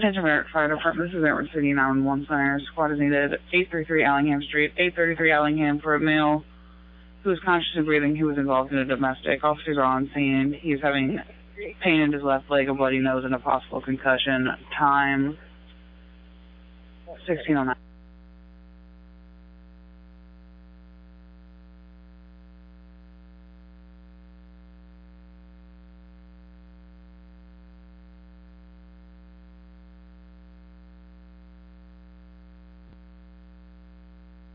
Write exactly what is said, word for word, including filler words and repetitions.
Attention Merritt Fire Department, this is Edward City nine one one Center. Squad is needed. eight thirty-three Allingham Street, eight thirty-three Allingham for a male who is conscious and breathing, who was involved in a domestic. Officers are on scene. He is having pain in his left leg, a bloody nose, and a possible concussion. Time sixteen oh nine.